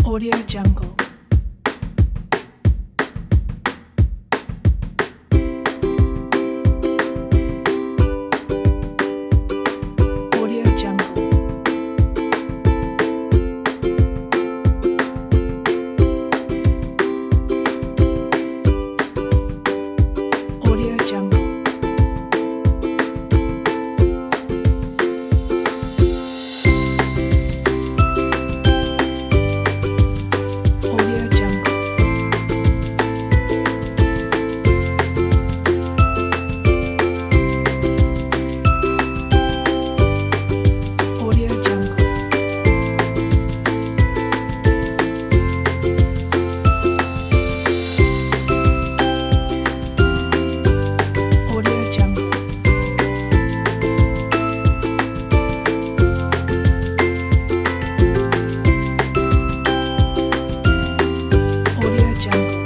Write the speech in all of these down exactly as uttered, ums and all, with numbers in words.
Audio Jungle. Audio Jungle. Audio Jungle. Audio Jungle. Audio Jungle. Audio Jungle. Audio Jungle.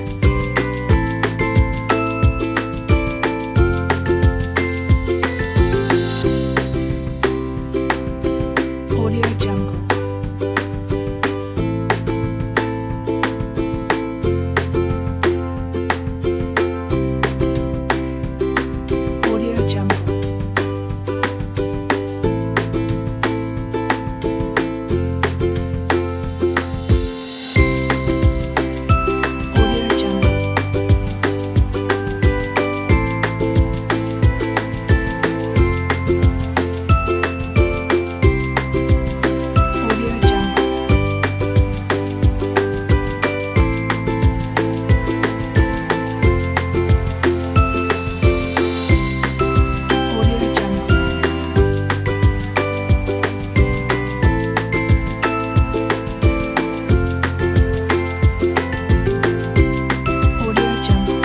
Audio Jungle. Audio Jungle. Audio Jungle. Audio Jungle. Audio Jungle. Audio Jungle.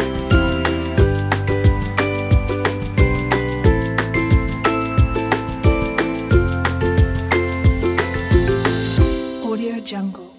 Audio Jungle.